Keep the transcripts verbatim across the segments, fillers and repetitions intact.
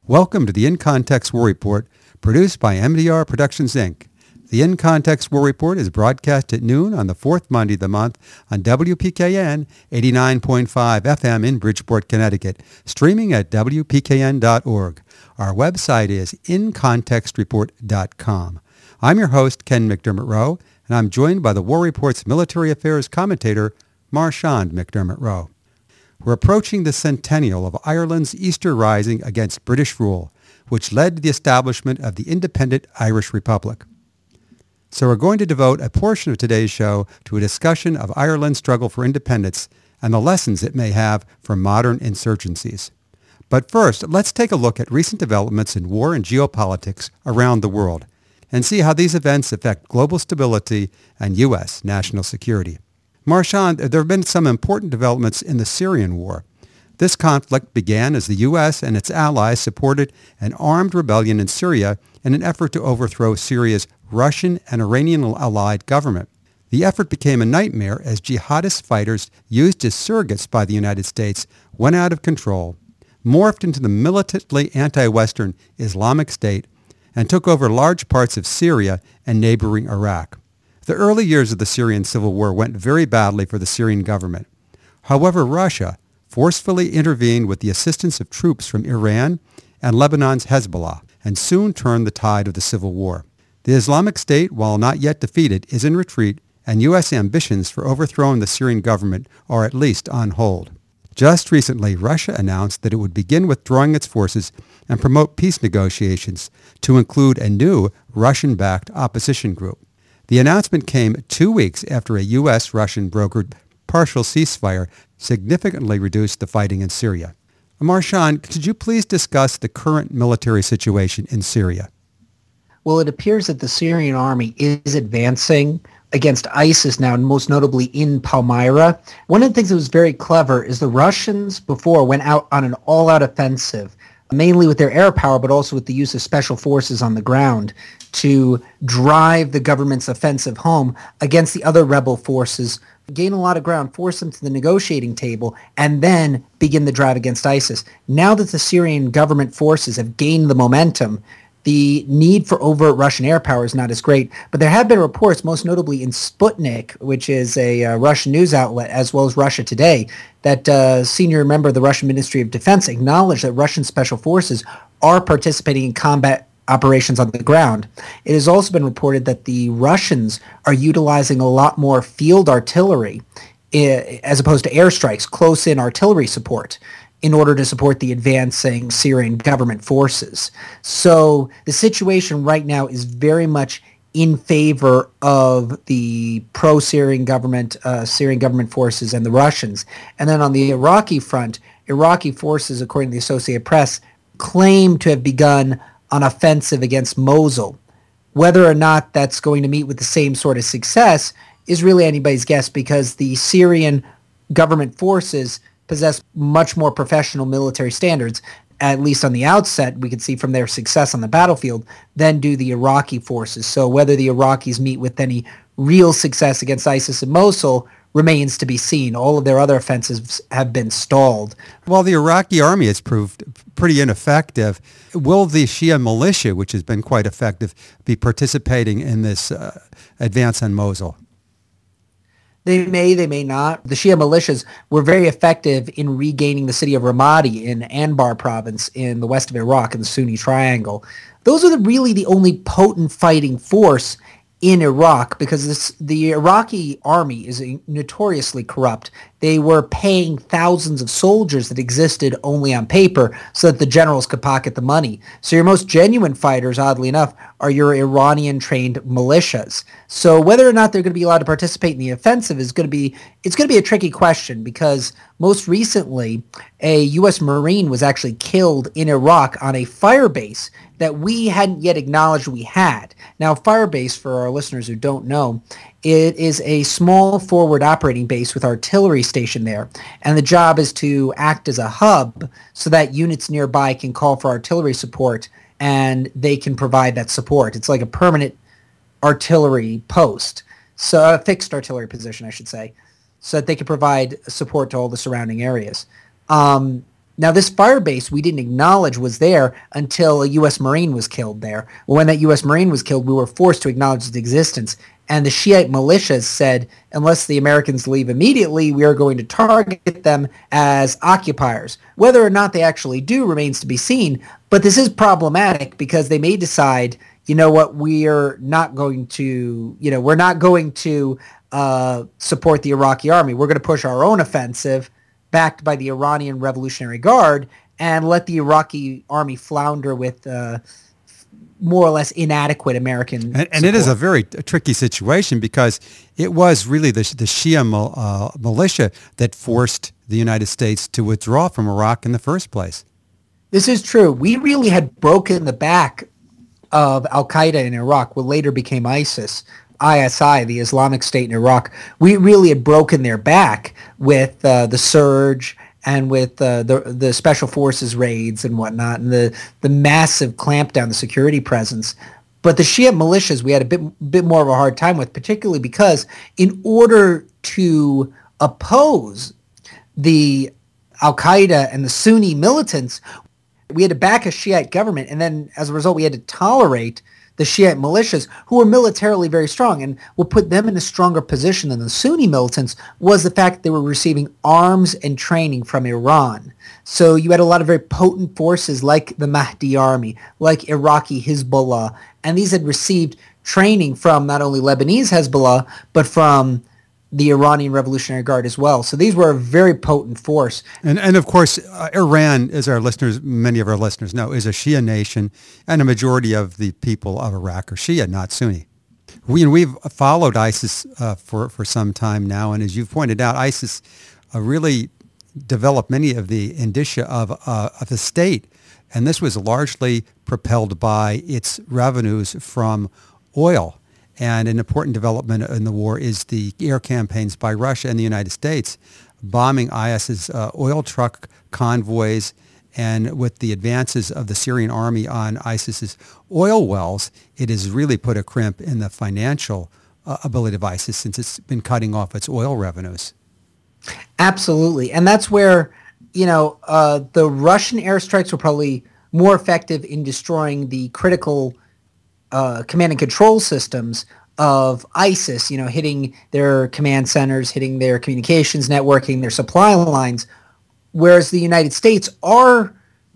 Welcome to the In Context War Report, produced by M D R Productions, Incorporated. The In Context War Report is broadcast at noon on the fourth Monday of the month on W P K N eighty-nine point five F M in Bridgeport, Connecticut, streaming at W P K N dot org. Our website is in context report dot com. I'm your host, Ken McDermott Rowe, and I'm joined by the War Report's military affairs commentator, Marchand McDermott Rowe. We're approaching the centennial of Ireland's Easter Rising against British rule, which led to the establishment of the independent Irish Republic. So we're going to devote a portion of today's show to a discussion of Ireland's struggle for independence and the lessons it may have for modern insurgencies. But first, let's take a look at recent developments in war and geopolitics around the world and see how these events affect global stability and U S national security. Marchand, there have been some important developments in the Syrian war. This conflict began as the U S and its allies supported an armed rebellion in Syria in an effort to overthrow Syria's Russian and Iranian-allied government. The effort became a nightmare as jihadist fighters used as surrogates by the United States went out of control, morphed into the militantly anti-Western Islamic State, and took over large parts of Syria and neighboring Iraq. The early years of the Syrian civil war went very badly for the Syrian government. However, Russia forcefully intervened with the assistance of troops from Iran and Lebanon's Hezbollah, and soon turned the tide of the civil war. The Islamic State, while not yet defeated, is in retreat, and U S ambitions for overthrowing the Syrian government are at least on hold. Just recently, Russia announced that it would begin withdrawing its forces and promote peace negotiations to include a new Russian-backed opposition group. The announcement came two weeks after a U S-Russian brokered partial ceasefire significantly reduced the fighting in Syria. Marchand, could you please discuss the current military situation in Syria? Well, it appears that the Syrian army is advancing against ISIS now, most notably in Palmyra. One of the things that was very clever is the Russians before went out on an all-out offensive, mainly with their air power, but also with the use of special forces on the ground to drive the government's offensive home against the other rebel forces, gain a lot of ground, force them to the negotiating table, and then begin the drive against ISIS. Now that the Syrian government forces have gained the momentum, the need for overt Russian air power is not as great. But there have been reports, most notably in Sputnik, which is a uh, Russian news outlet, as well as Russia Today, that uh, senior member of the Russian Ministry of Defense acknowledged that Russian special forces are participating in combat operations on the ground. It has also been reported that the Russians are utilizing a lot more field artillery uh, as opposed to airstrikes, close-in artillery support, in order to support the advancing Syrian government forces. So the situation right now is very much in favor of the pro-Syrian government, uh, Syrian government forces and the Russians. And then on the Iraqi front, Iraqi forces, according to the Associated Press, claim to have begun an offensive against Mosul. Whether or not that's going to meet with the same sort of success is really anybody's guess, because the Syrian government forces possess much more professional military standards, at least on the outset, we can see from their success on the battlefield, than do the Iraqi forces. So whether the Iraqis meet with any real success against ISIS in Mosul remains to be seen. All of their other offensives have been stalled. While the Iraqi army has proved pretty ineffective, will the Shia militia, which has been quite effective, be participating in this uh, advance on Mosul? They may, they may not. The Shia militias were very effective in regaining the city of Ramadi in Anbar province in the west of Iraq in the Sunni Triangle. Those are the, really the only potent fighting force in Iraq, because this, the Iraqi army is notoriously corrupt. They were paying thousands of soldiers that existed only on paper so that the generals could pocket the money. So your most genuine fighters, oddly enough, are your Iranian-trained militias. So whether or not they're going to be allowed to participate in the offensive is going to be, it's going to be a tricky question, because most recently a U S Marine was actually killed in Iraq on a fire base that we hadn't yet acknowledged we had. Now, Firebase, for our listeners who don't know, it is a small forward operating base with artillery stationed there, and the job is to act as a hub so that units nearby can call for artillery support, and they can provide that support. It's like a permanent artillery post, so a fixed artillery position, I should say, so that they can provide support to all the surrounding areas. Um, Now, this fire base we didn't acknowledge was there until a U S Marine was killed there. When that U S Marine was killed, we were forced to acknowledge its existence. And the Shiite militias said, unless the Americans leave immediately, we are going to target them as occupiers. Whether or not they actually do remains to be seen. But this is problematic because they may decide, you know what, we are not going to, you know, we're not going to uh, support the Iraqi army. We're going to push our own offensive, backed by the Iranian Revolutionary Guard, and let the Iraqi army flounder with uh, more or less inadequate American And, and it is a very tricky situation because it was really the, the Shia uh, militia that forced the United States to withdraw from Iraq in the first place. This is true. We really had broken the back of al-Qaeda in Iraq, what later became ISIS. I S I, the Islamic State in Iraq, we really had broken their back with uh, the surge and with uh, the the special forces raids and whatnot, and the, the massive clampdown, the security presence. But the Shia militias we had a bit bit more of a hard time with, particularly because in order to oppose the al-Qaeda and the Sunni militants, we had to back a Shiite government, and then as a result, we had to tolerate the Shiite militias, who were militarily very strong. And what put them in a stronger position than the Sunni militants was the fact that they were receiving arms and training from Iran. So you had a lot of very potent forces like the Mahdi army, like Iraqi Hezbollah, and these had received training from not only Lebanese Hezbollah, but from the Iranian Revolutionary Guard as well. So these were a very potent force. And and of course, uh, Iran, as our listeners, many of our listeners know, is a Shia nation, and a majority of the people of Iraq are Shia, not Sunni. We, and we've followed ISIS uh, for, for some time now, and as you've pointed out, ISIS uh, really developed many of the indicia of, uh, of the state, and this was largely propelled by its revenues from oil. And an important development in the war is the air campaigns by Russia and the United States, bombing ISIS's uh, oil truck convoys, and with the advances of the Syrian army on ISIS's oil wells, it has really put a crimp in the financial uh, ability of ISIS since it's been cutting off its oil revenues. Absolutely. And that's where, you know, uh, the Russian airstrikes were probably more effective in destroying the critical Uh, command and control systems of ISIS, you know, hitting their command centers, hitting their communications networking, their supply lines, whereas the United States, our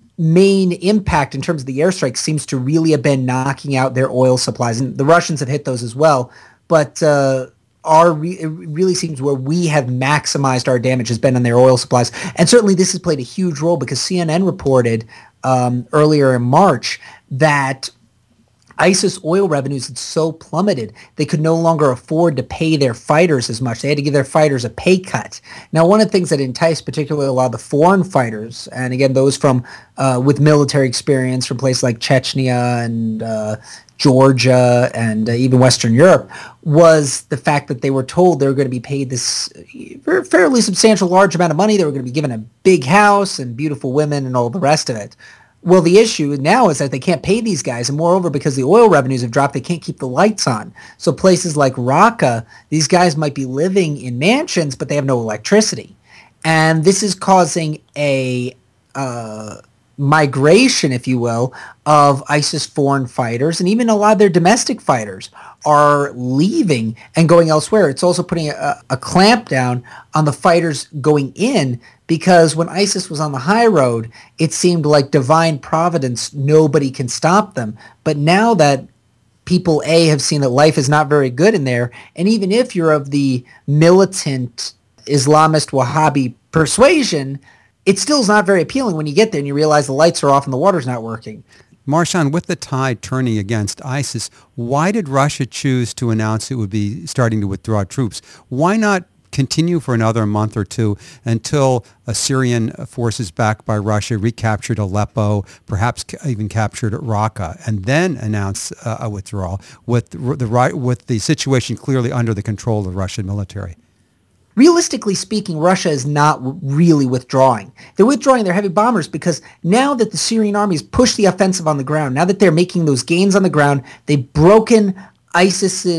main impact in terms of the airstrike seems to really have been knocking out their oil supplies. And the Russians have hit those as well. But uh, our re- it really seems where we have maximized our damage has been on their oil supplies. And certainly this has played a huge role because C N N reported um, earlier in March that ISIS oil revenues had so plummeted they could no longer afford to pay their fighters as much. They had to give their fighters a pay cut. Now, one of the things that enticed particularly a lot of the foreign fighters, and again, those from uh, with military experience from places like Chechnya and uh, Georgia and uh, even Western Europe, was the fact that they were told they were going to be paid this fairly substantial large amount of money. They were going to be given a big house and beautiful women and all the rest of it. Well, the issue now is that they can't pay these guys, and moreover, because the oil revenues have dropped, they can't keep the lights on. So places like Raqqa, these guys might be living in mansions, but they have no electricity. And this is causing a uh, migration, if you will, of ISIS foreign fighters, and even a lot of their domestic fighters are leaving and going elsewhere. It's also putting a, a clamp down on the fighters going in, because when ISIS was on the high road, it seemed like divine providence, nobody can stop them. But now that people, A, have seen that life is not very good in there, and even if you're of the militant Islamist Wahhabi persuasion, it still is not very appealing when you get there and you realize the lights are off and the water's not working. Marchand, with the tide turning against ISIS, why did Russia choose to announce it would be starting to withdraw troops? Why not continue for another month or two until Syrian forces backed by Russia recaptured Aleppo, perhaps even captured Raqqa, and then announce uh, a withdrawal with the, with the situation clearly under the control of the Russian military? Realistically speaking, Russia is not really withdrawing. They're withdrawing their heavy bombers because now that the Syrian army has pushed the offensive on the ground, now that they're making those gains on the ground, they've broken ISIS's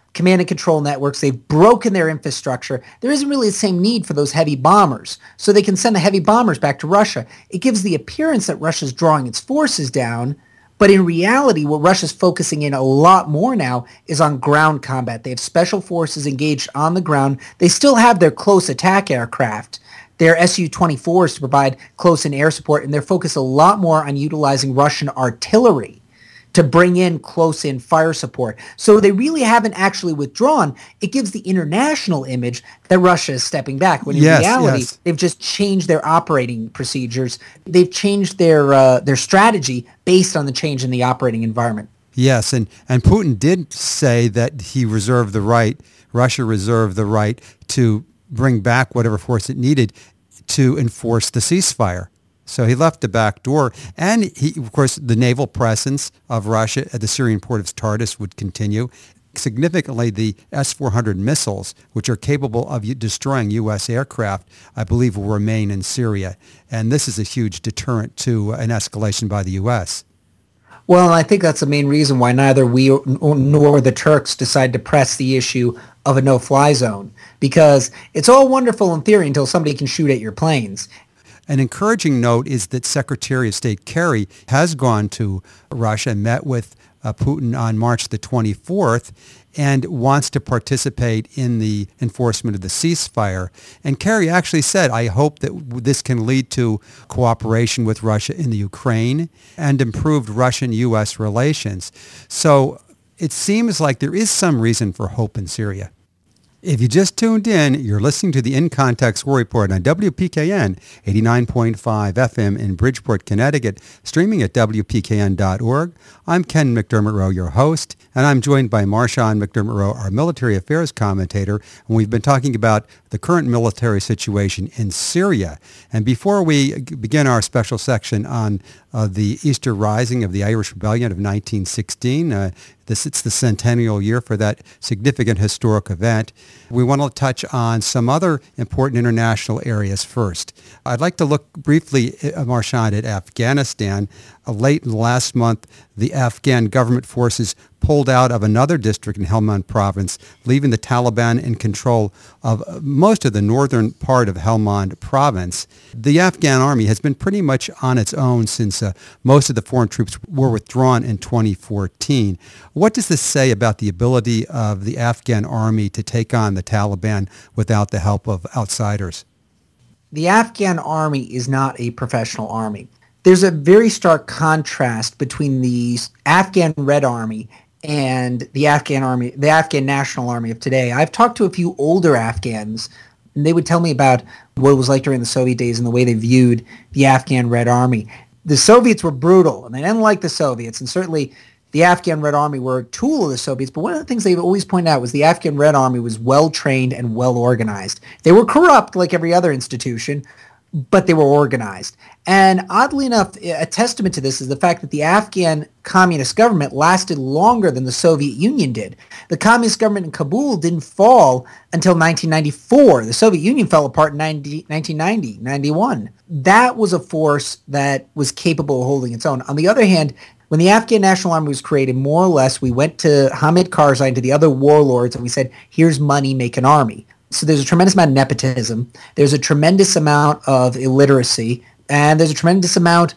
command and control networks. They've broken their infrastructure. There isn't really the same need for those heavy bombers. So they can send the heavy bombers back to Russia. It gives the appearance that Russia's drawing its forces down. But in reality, what Russia's focusing in a lot more now is on ground combat. They have special forces engaged on the ground. They still have their close attack aircraft, their S U twenty-fours to provide close-in air support, and they're focused a lot more on utilizing Russian artillery to bring in close-in fire support. So they really haven't actually withdrawn. It gives the international image that Russia is stepping back, when in yes, reality, yes. they've just changed their operating procedures. They've changed their uh, their strategy based on the change in the operating environment. Yes, and, and Putin did say that he reserved the right, Russia reserved the right to bring back whatever force it needed to enforce the ceasefire. So he left the back door. And, he, of course, the naval presence of Russia at the Syrian port of Tartus would continue. Significantly, the S four hundred missiles, which are capable of destroying U S aircraft, I believe will remain in Syria. And this is a huge deterrent to an escalation by the U S. Well, I think that's the main reason why neither we nor the Turks decide to press the issue of a no-fly zone. Because it's all wonderful in theory until somebody can shoot at your planes. An encouraging note is that Secretary of State Kerry has gone to Russia and met with uh, Putin on March the twenty-fourth and wants to participate in the enforcement of the ceasefire. And Kerry actually said, I hope that this can lead to cooperation with Russia in the Ukraine and improved Russian-U S relations. So it seems like there is some reason for hope in Syria. If you just tuned in, you're listening to the In Context War Report on W P K N eighty-nine point five F M in Bridgeport, Connecticut, streaming at W P K N dot org. I'm Ken McDermott Rowe, your host, and I'm joined by Marshawn McDermott Rowe, our military affairs commentator, and we've been talking about the current military situation in Syria. And before we begin our special section on uh, the Easter Rising of the Irish Rebellion of nineteen sixteen, uh, this it's the centennial year for that significant historic event, we want to touch on some other important international areas first. I'd like to look briefly, uh, Marshawn, at Afghanistan. Uh, late last month, the Afghan government forces pulled out of another district in Helmand province, leaving the Taliban in control of most of the northern part of Helmand province. The Afghan army has been pretty much on its own since uh, most of the foreign troops were withdrawn in twenty fourteen. What does this say about the ability of the Afghan army to take on the Taliban without the help of outsiders? The Afghan army is not a professional army. There's a very stark contrast between the Afghan Red Army and the Afghan army, the Afghan National Army of today. I've talked to a few older Afghans, and they would tell me about what it was like during the Soviet days and the way they viewed the Afghan Red Army. The Soviets were brutal, and they didn't like the Soviets, and certainly the Afghan Red Army were a tool of the Soviets, but one of the things they've always pointed out was the Afghan Red Army was well-trained and well-organized. They were corrupt like every other institution, but they were organized. And oddly enough, a testament to this is the fact that the Afghan communist government lasted longer than the Soviet Union did. The communist government in Kabul didn't fall until nineteen ninety-four. The Soviet Union fell apart in nineteen ninety, ninety-one. That was a force that was capable of holding its own. On the other hand, when the Afghan National Army was created, more or less, we went to Hamid Karzai and to the other warlords and we said, here's money, make an army. So there's a tremendous amount of nepotism. There's a tremendous amount of illiteracy. And there's a tremendous amount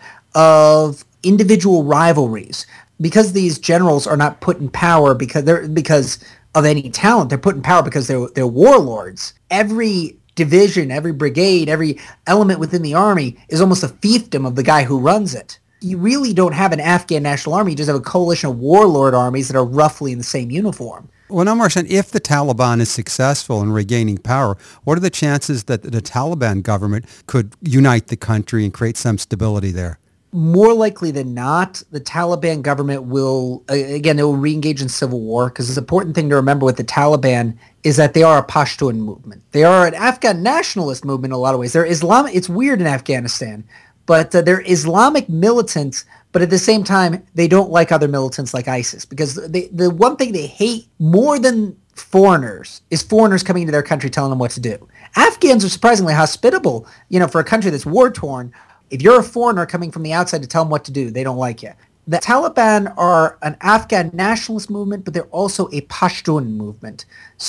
of individual rivalries. Because these generals are not put in power because they're because of any talent. They're put in power because they're, they're warlords. Every division, every brigade, every element within the army is almost a fiefdom of the guy who runs it. You really don't have an Afghan national army. You just have a coalition of warlord armies that are roughly in the same uniform. Well, now, Marshawn, if the Taliban is successful in regaining power, what are the chances that the Taliban government could unite the country and create some stability there? More likely than not, the Taliban government will, again, it will re-engage in civil war, because the important thing to remember with the Taliban is that they are a Pashtun movement. They are an Afghan nationalist movement in a lot of ways. They're Islamic. It's weird in Afghanistan, but uh, they're Islamic militants, but at the same time, they don't like other militants like ISIS, because they, the one thing they hate more than foreigners is foreigners coming into their country telling them what to do. Afghans are surprisingly hospitable, you know, for a country that's war-torn. If you're a foreigner coming from the outside to tell them what to do, they don't like you. The Taliban are an Afghan nationalist movement, but they're also a Pashtun movement.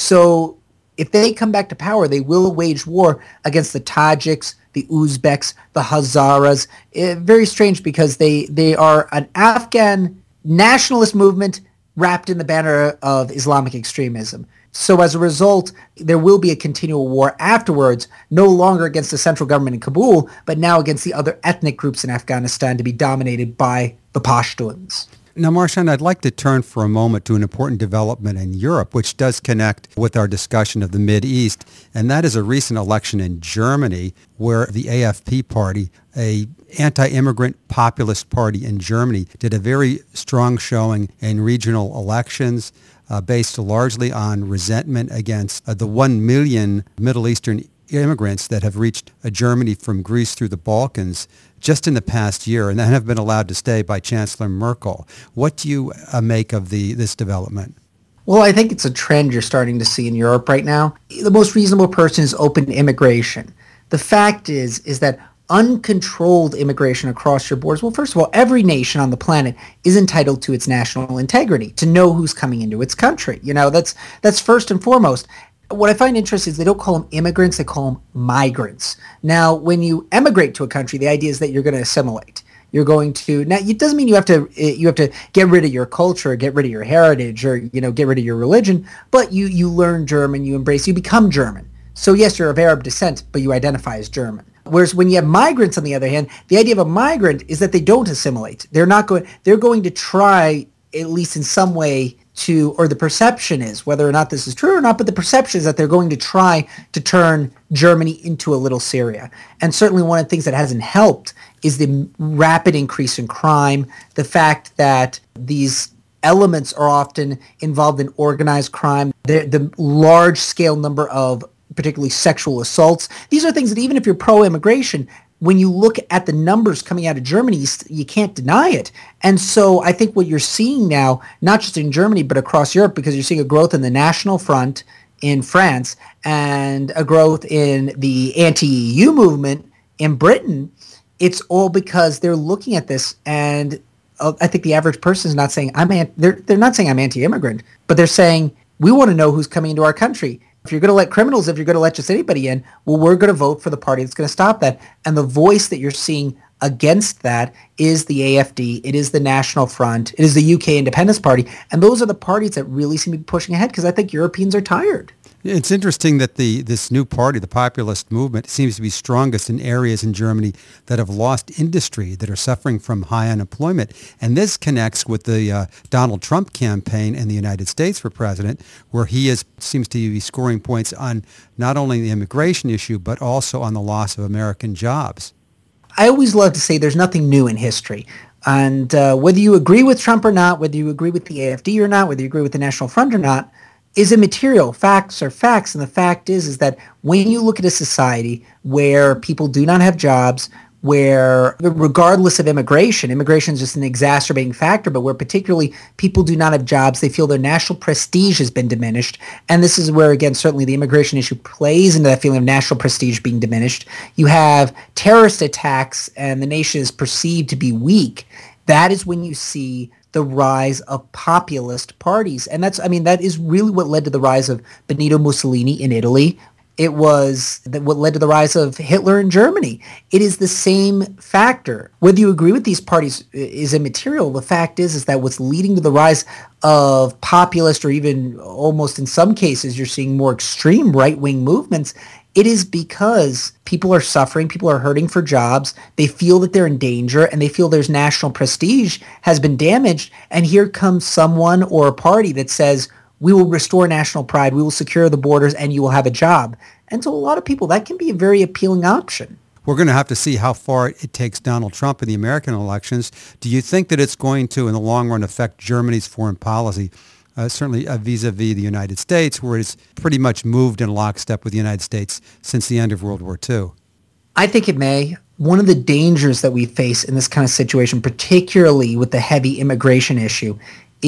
So if they come back to power, they will wage war against the Tajiks, the Uzbeks, the Hazaras. Eh, very strange because they, they are an Afghan nationalist movement wrapped in the banner of Islamic extremism. So as a result, there will be a continual war afterwards, no longer against the central government in Kabul, but now against the other ethnic groups in Afghanistan to be dominated by the Pashtuns. Now, Marchand, I'd like to turn for a moment to an important development in Europe, which does connect with our discussion of the Mideast, and that is a recent election in Germany where the A F P party, a anti-immigrant populist party in Germany, did a very strong showing in regional elections uh, based largely on resentment against uh, the one million Middle Eastern immigrants that have reached uh, Germany from Greece through the Balkans just in the past year and that have been allowed to stay by Chancellor Merkel. What do you uh, make of the this development? Well, I think it's a trend you're starting to see in Europe right now. The most reasonable person is open immigration. The fact is, is that uncontrolled immigration across your borders, well, first of all, every nation on the planet is entitled to its national integrity, to know who's coming into its country. You know, that's that's first and foremost. What I find interesting is they don't call them immigrants, they call them migrants. Now, when you emigrate to a country, the idea is that you're going to assimilate. You're going to, now it doesn't mean you have to you have to get rid of your culture, get rid of your heritage, or, you know, get rid of your religion, but you, you learn German, you embrace, you become German. So yes, you're of Arab descent, but you identify as German. Whereas when you have migrants, on the other hand, the idea of a migrant is that they don't assimilate. They're not going, they're going to try, at least in some way, to, or the perception is, whether or not this is true or not, but the perception is that they're going to try to turn Germany into a little Syria. And certainly one of the things that hasn't helped is the rapid increase in crime, the fact that these elements are often involved in organized crime, the, the large-scale number of particularly sexual assaults. These are things that even if you're pro-immigration, when you look at the numbers coming out of Germany, you, you can't deny it. And so I think what you're seeing now, not just in Germany, but across Europe, because you're seeing a growth in the National Front in France and a growth in the anti-E U movement in Britain, it's all because they're looking at this, and uh, I think the average person is not saying, I'm an- they're, they're not saying I'm anti-immigrant, but they're saying, we want to know who's coming into our country. If you're going to let criminals, if you're going to let just anybody in, well, we're going to vote for the party that's going to stop that. And the voice that you're seeing against that is the A F D. It is the National Front. It is the U K Independence Party. And those are the parties that really seem to be pushing ahead because I think Europeans are tired. It's interesting that the this new party, the populist movement, seems to be strongest in areas in Germany that have lost industry, that are suffering from high unemployment. And this connects with the uh, Donald Trump campaign in the United States for president, where he is seems to be scoring points on not only the immigration issue, but also on the loss of American jobs. I always love to say there's nothing new in history. And uh, whether you agree with Trump or not, whether you agree with the A F D or not, whether you agree with the National Front or not, is immaterial. Facts are facts. And the fact is, is that when you look at a society where people do not have jobs, where regardless of immigration, immigration is just an exacerbating factor, but where particularly people do not have jobs, they feel their national prestige has been diminished. And this is where, again, certainly the immigration issue plays into that feeling of national prestige being diminished. You have terrorist attacks and the nation is perceived to be weak. That is when you see the rise of populist parties. And that's, I mean, that is really what led to the rise of Benito Mussolini in Italy. It was what led to the rise of Hitler in Germany. It is the same factor. Whether you agree with these parties is immaterial. The fact is, is that what's leading to the rise of populist, or even almost in some cases, you're seeing more extreme right-wing movements. It is because people are suffering, people are hurting for jobs, they feel that they're in danger, and they feel their national prestige has been damaged, and here comes someone or a party that says, we will restore national pride, we will secure the borders, and you will have a job. And to a lot of people, that can be a very appealing option. We're going to have to see how far it takes Donald Trump in the American elections. Do you think that it's going to, in the long run, affect Germany's foreign policy? Uh, certainly uh, vis-a-vis the United States, where it's pretty much moved in lockstep with the United States since the end of World War Two. I think it may. One of the dangers that we face in this kind of situation, particularly with the heavy immigration issue,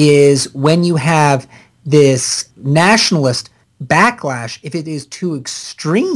is when you have this nationalist backlash, if it is too extreme,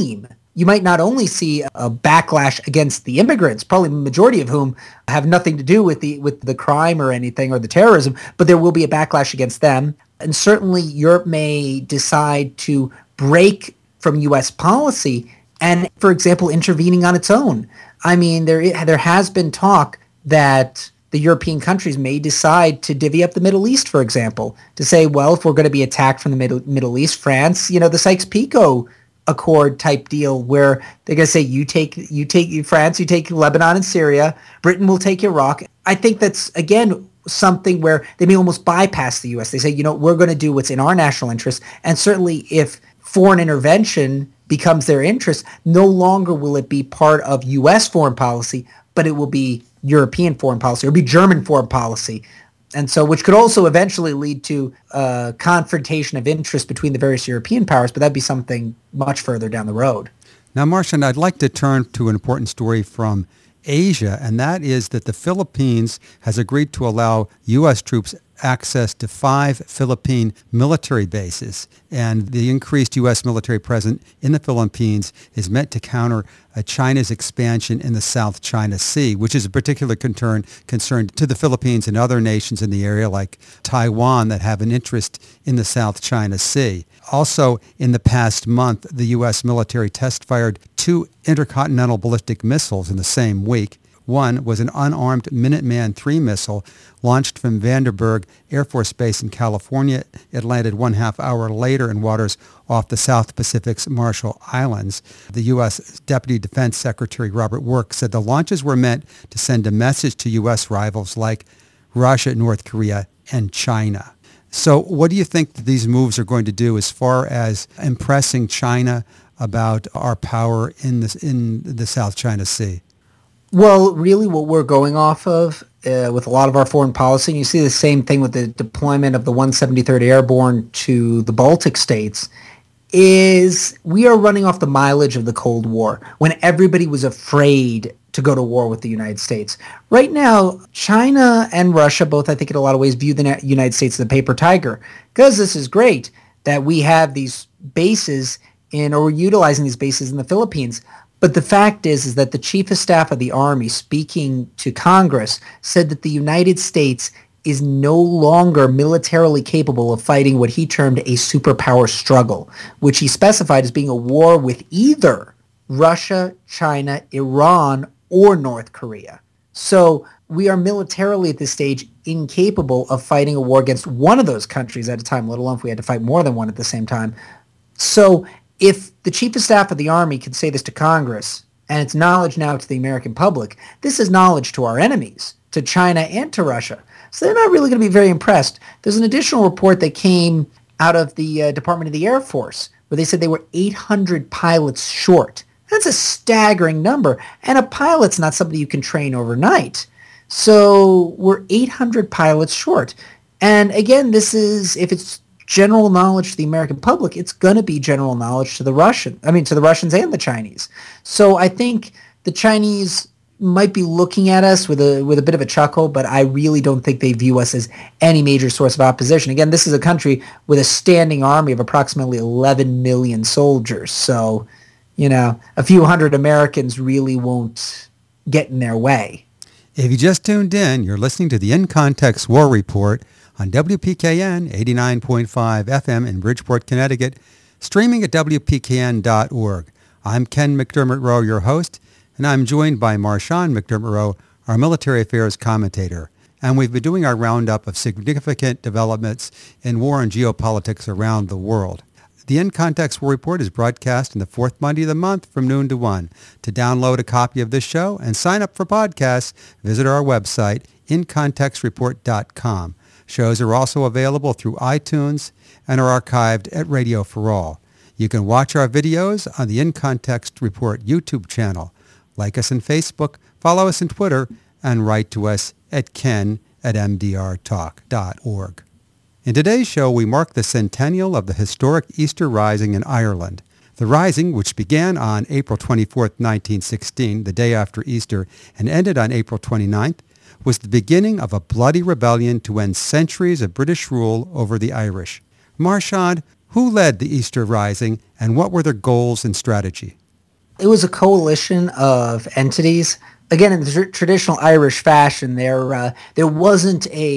you might not only see a backlash against the immigrants, probably the majority of whom have nothing to do with the with the crime or anything or the terrorism, but there will be a backlash against them. And certainly Europe may decide to break from U S policy and, for example, intervening on its own. I mean, there there has been talk that the European countries may decide to divvy up the Middle East, for example, to say, well, if we're going to be attacked from the Middle, Middle East, France, you know, the Sykes-Picot Accord type deal where they're going to say, you take you take France, you take Lebanon and Syria, Britain will take Iraq. I think that's, again, something where they may almost bypass the U S. They say, you know, we're going to do what's in our national interest. And certainly if foreign intervention becomes their interest, no longer will it be part of U S foreign policy, but it will be European foreign policy, or be German foreign policy. And so, which could also eventually lead to a confrontation of interest between the various European powers, but that'd be something much further down the road. Now, Marcian, I'd like to turn to an important story from Asia, and that is that the Philippines has agreed to allow U S troops access to five Philippine military bases. And the increased U S military presence in the Philippines is meant to counter uh, China's expansion in the South China Sea, which is a particular concern, concern to the Philippines and other nations in the area like Taiwan that have an interest in the South China Sea. Also, in the past month, the U S military test-fired two intercontinental ballistic missiles in the same week. One was an unarmed Minuteman three missile launched from Vandenberg Air Force Base in California. It landed one half hour later in waters off the South Pacific's Marshall Islands. The U S Deputy Defense Secretary Robert Work said the launches were meant to send a message to U S rivals like Russia, North Korea, and China. So what do you think that these moves are going to do as far as impressing China about our power in this in the South China Sea? Well, really what we're going off of uh, with a lot of our foreign policy, and you see the same thing with the deployment of the one seventy-third Airborne to the Baltic states, is we are running off the mileage of the Cold War when everybody was afraid to go to war with the United States. Right now, China and Russia both, I think in a lot of ways, view the United States as a paper tiger, because this is great that we have these bases in, or we're utilizing these bases in the Philippines. But the fact is, is that the Chief of Staff of the Army, speaking to Congress, said that the United States is no longer militarily capable of fighting what he termed a superpower struggle, which he specified as being a war with either Russia, China, Iran, or North Korea. So we are militarily at this stage incapable of fighting a war against one of those countries at a time, let alone if we had to fight more than one at the same time. So if the Chief of Staff of the Army can say this to Congress, and it's knowledge now to the American public, this is knowledge to our enemies, to China and to Russia. So they're not really going to be very impressed. There's an additional report that came out of the uh, Department of the Air Force where they said they were eight hundred pilots short. That's a staggering number. And a pilot's not somebody you can train overnight. So we're eight hundred pilots short. And again, this is, if it's general knowledge to the American public, it's going to be general knowledge to the Russian, I mean, to the Russians and the Chinese. So I think the Chinese might be looking at us with a with a bit of a chuckle, but I really don't think they view us as any major source of opposition. Again, this is a country with a standing army of approximately eleven million soldiers. So, you know, a few hundred Americans really won't get in their way. If you just tuned in, you're listening to the In Context War Report on W P K N eighty-nine point five F M in Bridgeport, Connecticut, streaming at W P K N dot org. I'm Ken McDermott Rowe, your host, and I'm joined by Marcian McDermott Rowe, our military affairs commentator. And we've been doing our roundup of significant developments in war and geopolitics around the world. The In Context War Report is broadcast on the fourth Monday of the month from noon to one. To download a copy of this show and sign up for podcasts, visit our website, in context report dot com. Shows are also available through iTunes and are archived at Radio for All. You can watch our videos on the In Context Report YouTube channel. Like us on Facebook, follow us on Twitter, and write to us at ken at m d r talk dot org. In today's show, we mark the centennial of the historic Easter Rising in Ireland. The Rising, which began on April twenty-fourth, nineteen sixteen, the day after Easter, and ended on April twenty-ninth, was the beginning of a bloody rebellion to end centuries of British rule over the Irish. Marcian, who led the Easter Rising, and what were their goals and strategy? It was a coalition of entities. Again, in the tr- traditional Irish fashion, there uh, there wasn't a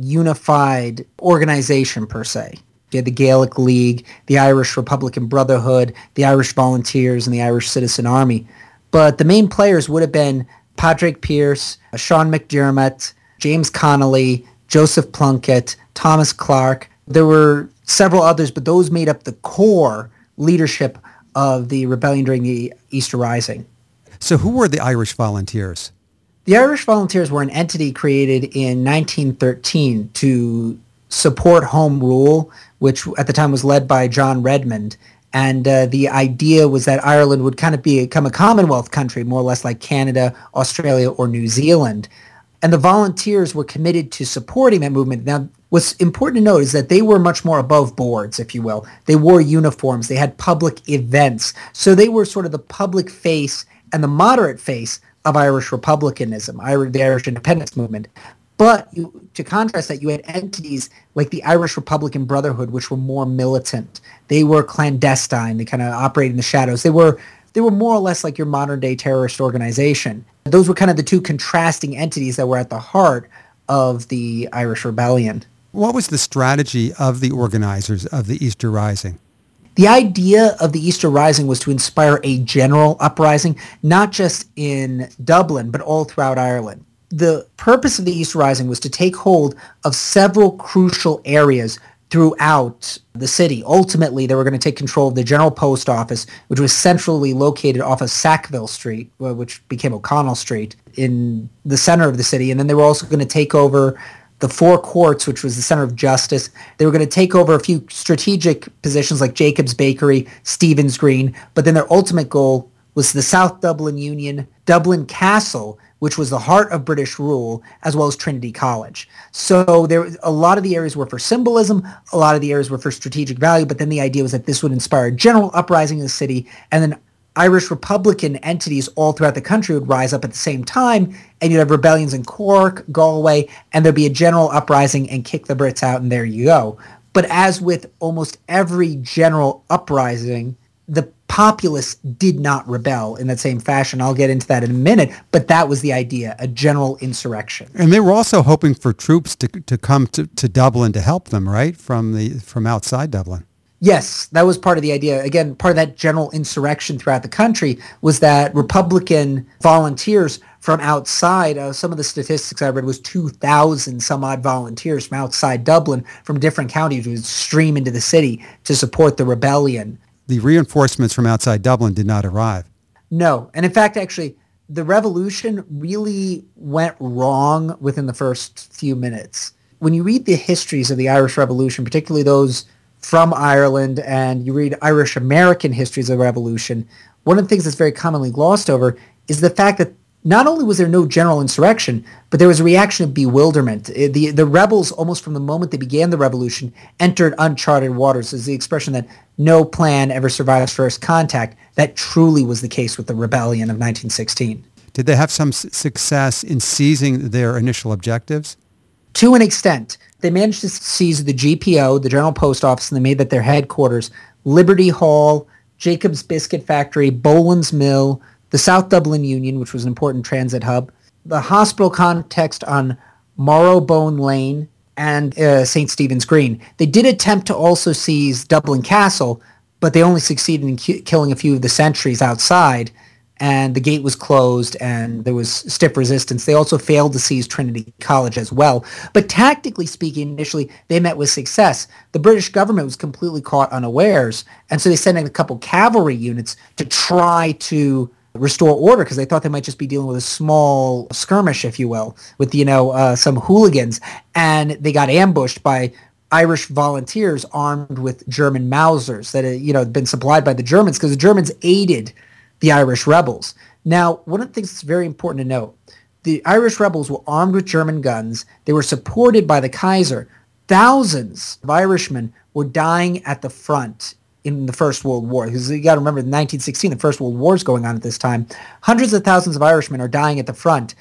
unified organization per se. You had the Gaelic League, the Irish Republican Brotherhood, the Irish Volunteers, and the Irish Citizen Army. But the main players would have been Padraig Pearse, Sean McDermott, James Connolly, Joseph Plunkett, Thomas Clark. There were several others, but those made up the core leadership of the rebellion during the Easter Rising. So who were the Irish Volunteers? The Irish Volunteers were an entity created in nineteen thirteen to support home rule, which at the time was led by John Redmond. And uh, the idea was that Ireland would kind of become a Commonwealth country, more or less like Canada, Australia, or New Zealand. And the volunteers were committed to supporting that movement. Now, what's important to note is that they were much more above boards, if you will. They wore uniforms. They had public events. So they were sort of the public face and the moderate face of Irish republicanism, the Irish independence movement. But you, to contrast that, you had entities like the Irish Republican Brotherhood, which were more militant. They were clandestine. They kind of operated in the shadows. They were they were more or less like your modern-day terrorist organization. Those were kind of the two contrasting entities that were at the heart of the Irish Rebellion. What was the strategy of the organizers of the Easter Rising? The idea of the Easter Rising was to inspire a general uprising, not just in Dublin, but all throughout Ireland. The purpose of the Easter Rising was to take hold of several crucial areas throughout the city. Ultimately, they were going to take control of the General Post Office, which was centrally located off of Sackville Street, which became O'Connell Street, in the center of the city. And then they were also going to take over the Four Courts, which was the center of justice. They were going to take over a few strategic positions like Jacob's Bakery, Stephen's Green, but then their ultimate goal was the South Dublin Union, Dublin Castle, which was the heart of British rule, as well as Trinity College. So there, a lot of the areas were for symbolism, a lot of the areas were for strategic value, but then the idea was that this would inspire a general uprising in the city, and then Irish Republican entities all throughout the country would rise up at the same time, and you'd have rebellions in Cork, Galway, and there'd be a general uprising and kick the Brits out, and there you go. But as with almost every general uprising, the populace did not rebel in that same fashion. I'll get into that in a minute, but that was the idea, a general insurrection. And they were also hoping for troops to to come to, to Dublin to help them, right, from the from outside Dublin. Yes, that was part of the idea. Again, part of that general insurrection throughout the country was that Republican volunteers from outside, uh, some of the statistics I read was two thousand some odd volunteers from outside Dublin from different counties would stream into the city to support the rebellion. The reinforcements from outside Dublin did not arrive. No. And in fact, actually, the revolution really went wrong within the first few minutes. When you read the histories of the Irish Revolution, particularly those from Ireland, and you read Irish American histories of the revolution, one of the things that's very commonly glossed over is the fact that not only was there no general insurrection, but there was a reaction of bewilderment. The, the rebels, almost from the moment they began the revolution, entered uncharted waters. Is the expression that no plan ever survives first contact. That truly was the case with the rebellion of nineteen sixteen. Did they have some s- success in seizing their initial objectives? To an extent. They managed to seize the G P O, the General Post Office, and they made that their headquarters. Liberty Hall, Jacob's Biscuit Factory, Boland's Mill, the South Dublin Union, which was an important transit hub, the hospital context on Marrowbone Lane, and uh, Saint Stephen's Green. They did attempt to also seize Dublin Castle, but they only succeeded in ki- killing a few of the sentries outside, and the gate was closed, and there was stiff resistance. They also failed to seize Trinity College as well. But tactically speaking, initially, they met with success. The British government was completely caught unawares, and so they sent in a couple cavalry units to try to restore order, because they thought they might just be dealing with a small skirmish, if you will, with, you know, uh, some hooligans. And they got ambushed by Irish volunteers armed with German Mausers that had, you know, been supplied by the Germans, because the Germans aided the Irish rebels. Now, one of the things that's very important to note, the Irish rebels were armed with German guns. They were supported by the Kaiser. Thousands of Irishmen were dying at the front in the First World War, because you got to remember, in nineteen sixteen, the First World War is going on at this time. Hundreds of thousands of Irishmen are dying at the front,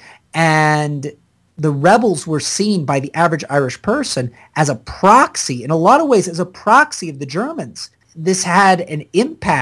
and the rebels were seen by the average Irish person as a proxy, in a lot of ways, as a proxy of the Germans. This had an impact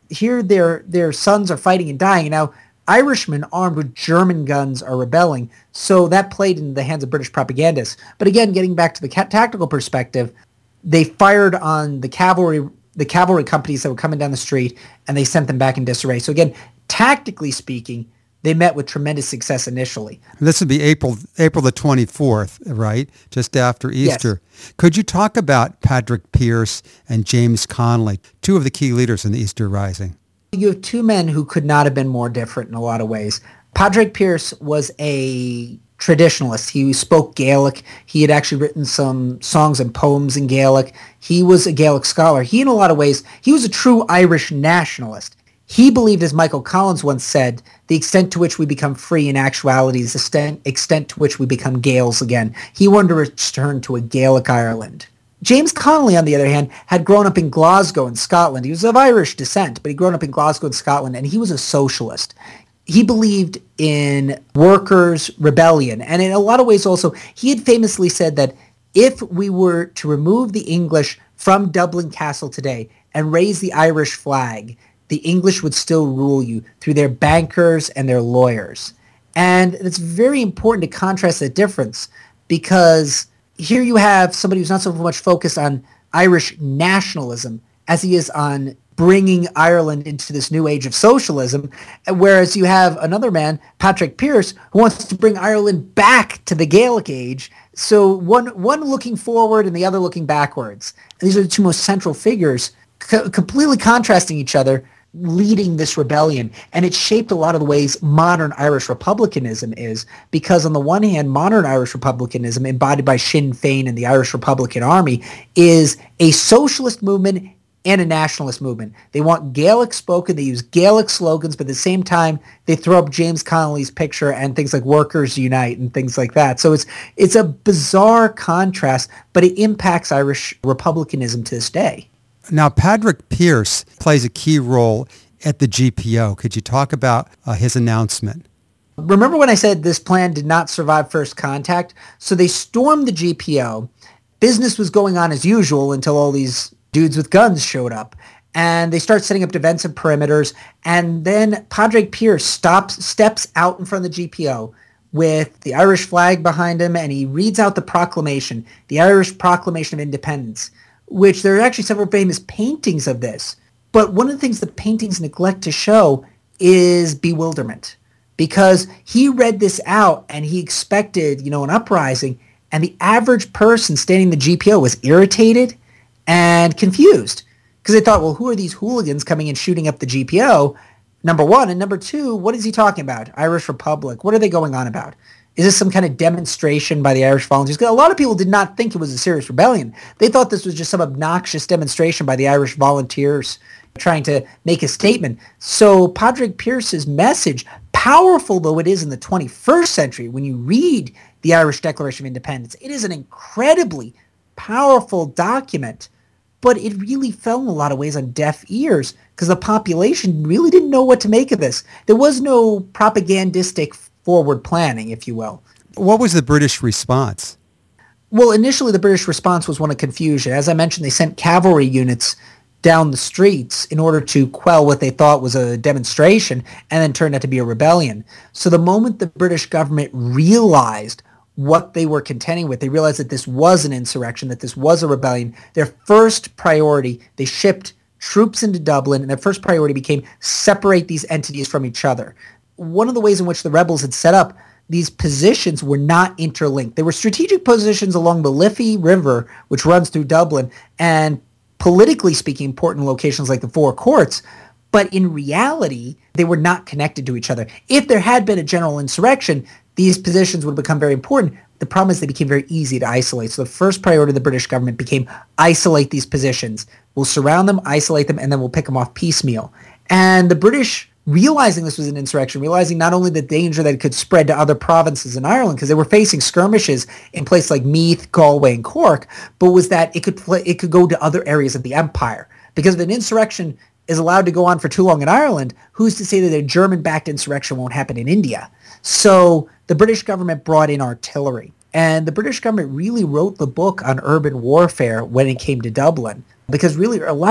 here their their sons are fighting and dying. And now Irishmen armed with German guns are rebelling. So that played into the hands of British propagandists. But again, getting back to the ca- tactical perspective, they fired on the cavalry the cavalry companies that were coming down the street, and they sent them back in disarray. So again, tactically speaking, they met with tremendous success initially. This would be April April the twenty-fourth, right? Just after Easter. Yes. Could you talk about Patrick Pearse and James Connolly, two of the key leaders in the Easter Rising? You have two men who could not have been more different in a lot of ways. Patrick Pearse was a traditionalist. He spoke Gaelic. He had actually written some songs and poems in Gaelic. He was a Gaelic scholar. He, in a lot of ways, he was a true Irish nationalist. He believed, as Michael Collins once said, the extent to which we become free in actuality is the extent, extent to which we become Gaels again. He wanted to return to a Gaelic Ireland. James Connolly, on the other hand, had grown up in Glasgow in Scotland. He was of Irish descent, but he'd grown up in Glasgow in Scotland, and he was a socialist. He believed in workers' rebellion. And in a lot of ways also, he had famously said that if we were to remove the English from Dublin Castle today and raise the Irish flag, the English would still rule you through their bankers and their lawyers. And it's very important to contrast that difference, because here you have somebody who's not so much focused on Irish nationalism as he is on bringing Ireland into this new age of socialism, whereas you have another man, Patrick Pearse, who wants to bring Ireland back to the Gaelic age. So one one looking forward and the other looking backwards. And these are the two most central figures, co- completely contrasting each other, leading this rebellion. And it shaped a lot of the ways modern Irish republicanism is, because on the one hand, modern Irish republicanism, embodied by Sinn Féin and the Irish Republican Army, is a socialist movement and a nationalist movement. They want Gaelic spoken, they use Gaelic slogans, but at the same time, they throw up James Connolly's picture and things like Workers Unite and things like that. So it's it's a bizarre contrast, but it impacts Irish republicanism to this day. Now, Patrick Pearse plays a key role at the G P O. Could you talk about uh, his announcement? Remember when I said this plan did not survive first contact? So they stormed the G P O. Business was going on as usual until all these dudes with guns showed up. And they start setting up defensive perimeters. And then Patrick Pearse stops, steps out in front of the G P O with the Irish flag behind him, and he reads out the proclamation, the Irish Proclamation of Independence, which there are actually several famous paintings of this. But one of the things the paintings neglect to show is bewilderment, because he read this out and he expected, you know, an uprising, and the average person standing in the G P O was irritated and confused, because they thought, well, who are these hooligans coming and shooting up the G P O? Number one. And number two, what is he talking about? Irish Republic. What are they going on about? Is this some kind of demonstration by the Irish volunteers? Because a lot of people did not think it was a serious rebellion. They thought this was just some obnoxious demonstration by the Irish volunteers trying to make a statement. So Patrick Pearse's message, powerful though it is in the twenty-first century, when you read the Irish Declaration of Independence, it is an incredibly powerful document, but it really fell in a lot of ways on deaf ears because the population really didn't know what to make of this. There was no propagandistic forward planning, if you will. What was the British response? Well, initially the British response was one of confusion. As I mentioned, they sent cavalry units down the streets in order to quell what they thought was a demonstration, and then turned out to be a rebellion. So the moment the British government realized what they were contending with, they realized that this was an insurrection, that this was a rebellion. Their first priority, they shipped troops into Dublin, and their first priority became separate these entities from each other. One of the ways in which the rebels had set up these positions were not interlinked. They were strategic positions along the Liffey River, which runs through Dublin, and politically speaking, important locations like the Four Courts, but in reality, they were not connected to each other. If there had been a general insurrection, these positions would become very important. The problem is they became very easy to isolate. So the first priority of the British government became isolate these positions. We'll surround them, isolate them, and then we'll pick them off piecemeal. And the British, realizing this was an insurrection, realizing not only the danger that it could spread to other provinces in Ireland, because they were facing skirmishes in places like Meath, Galway, and Cork, but was that it could play, it could go to other areas of the empire. Because if an insurrection is allowed to go on for too long in Ireland, who's to say that a German-backed insurrection won't happen in India? So the British government brought in artillery. And the British government really wrote the book on urban warfare when it came to Dublin. Because really a lot of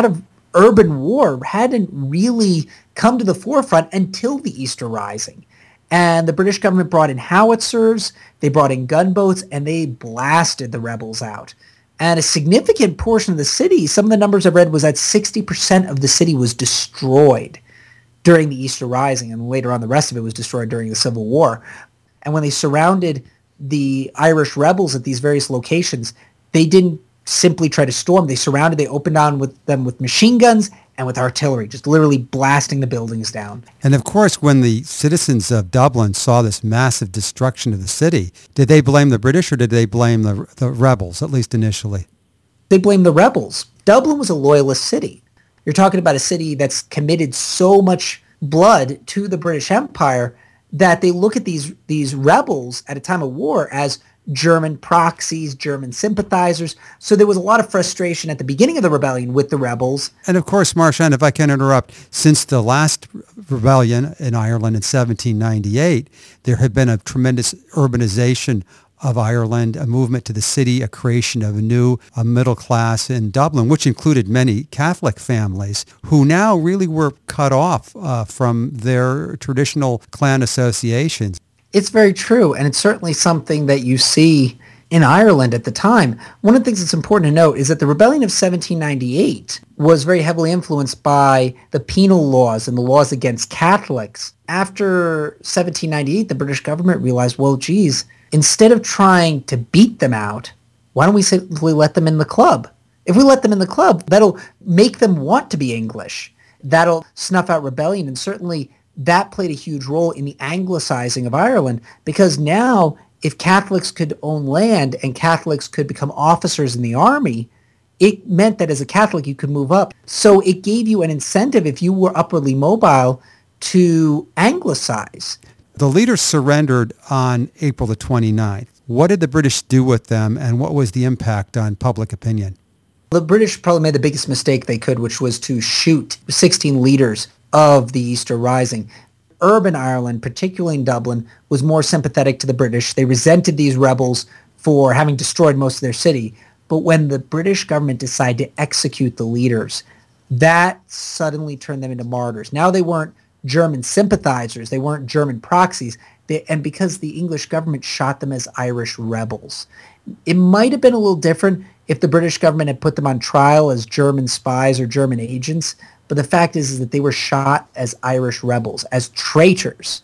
urban war hadn't really come to the forefront until the Easter Rising. And the British government brought in howitzers, they brought in gunboats, and they blasted the rebels out. And a significant portion of the city, some of the numbers I've read, was that sixty percent of the city was destroyed during the Easter Rising, and later on the rest of it was destroyed during the Civil War. And when they surrounded the Irish rebels at these various locations, they didn't simply try to storm. They surrounded, they opened on with them with machine guns and with artillery, just literally blasting the buildings down. And of course, when the citizens of Dublin saw this massive destruction of the city, did they blame the British or did they blame the, the rebels, at least initially? They blamed the rebels. Dublin was a loyalist city. You're talking about a city that's committed so much blood to the British Empire that they look at these these rebels at a time of war as German proxies, German sympathizers. So there was a lot of frustration at the beginning of the rebellion with the rebels. And of course, Marchand, if I can interrupt, since the last rebellion in Ireland in seventeen ninety-eight, there had been a tremendous urbanization of Ireland, a movement to the city, a creation of a new a middle class in Dublin, which included many Catholic families who now really were cut off uh, from their traditional clan associations. It's very true, and it's certainly something that you see in Ireland at the time. One of the things that's important to note is that the rebellion of seventeen ninety-eight was very heavily influenced by the penal laws and the laws against Catholics. After seventeen ninety-eight, the British government realized, well, geez, instead of trying to beat them out, why don't we simply let them in the club? If we let them in the club, that'll make them want to be English. That'll snuff out rebellion, and certainly that played a huge role in the Anglicizing of Ireland, because now if Catholics could own land and Catholics could become officers in the army, it meant that as a Catholic you could move up. So it gave you an incentive, if you were upwardly mobile, to Anglicize. The leaders surrendered on April the twenty-ninth. What did the British do with them, and what was the impact on public opinion? The British probably made the biggest mistake they could, which was to shoot sixteen leaders of the Easter Rising. Urban Ireland, particularly in Dublin, was more sympathetic to the British. They resented these rebels for having destroyed most of their city. But when the British government decided to execute the leaders, that suddenly turned them into martyrs. Now they weren't German sympathizers. They weren't German proxies. They, and because the English government shot them as Irish rebels. It might have been a little different if the British government had put them on trial as German spies or German agents. But the fact is, is that they were shot as Irish rebels, as traitors.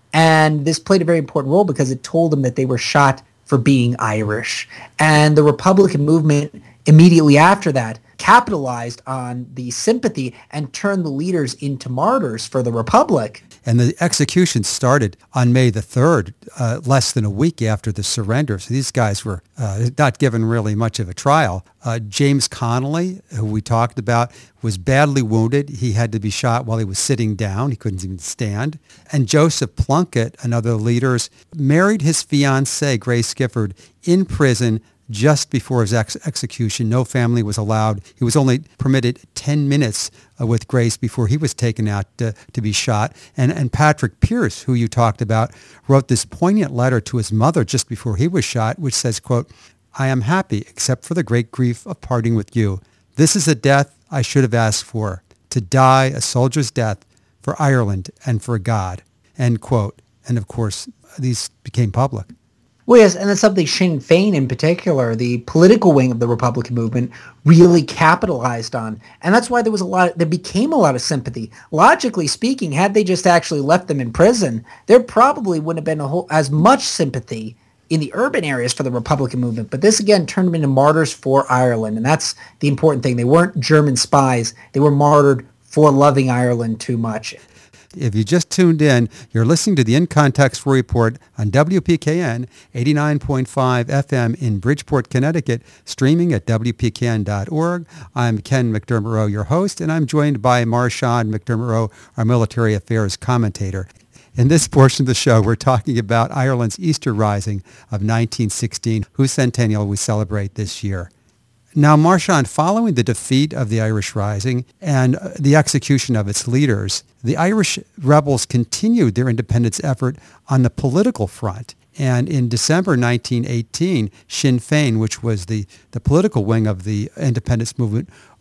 And this played a very important role because it told them that they were shot for being Irish. And the Republican movement immediately after that capitalized on the sympathy and turned the leaders into martyrs for the Republic. And the execution started on May the third, uh, less than a week after the surrender. So these guys were uh, not given really much of a trial. Uh, James Connolly, who we talked about, was badly wounded. He had to be shot while he was sitting down. He couldn't even stand. And Joseph Plunkett, another of the leaders, married his fiancée, Grace Gifford, in prison just before his ex- execution. No family was allowed. He was only permitted ten minutes uh, with Grace before he was taken out to, to be shot. And, and Patrick Pearse, who you talked about, wrote this poignant letter to his mother just before he was shot, which says, quote, "I am happy except for the great grief of parting with you. This is a death I should have asked for, to die a soldier's death for Ireland and for God," end quote. And of course, these became public. Well, yes, and that's something Sinn Féin in particular, the political wing of the Republican movement, really capitalized on. And that's why there was a lot, there became a lot of sympathy. Logically speaking, had they just actually left them in prison, there probably wouldn't have been a whole, as much sympathy in the urban areas for the Republican movement. But this, again, turned them into martyrs for Ireland. And that's the important thing. They weren't German spies. They were martyred for loving Ireland too much. If you just tuned in, you're listening to the In Context War Report on W P K N eighty-nine point five F M in Bridgeport, Connecticut, streaming at W P K N dot org. I'm Ken McDermott Rowe, your host, and I'm joined by Marchand McDermott Rowe, our military affairs commentator. In this portion of the show, we're talking about Ireland's Easter Rising of nineteen sixteen, whose centennial we celebrate this year. Now, Marchand, following the defeat of the Irish Rising and the execution of its leaders, the Irish rebels continued their independence effort on the political front. And in December nineteen eighteen, Sinn Féin, which was the, the political wing of the independence movement,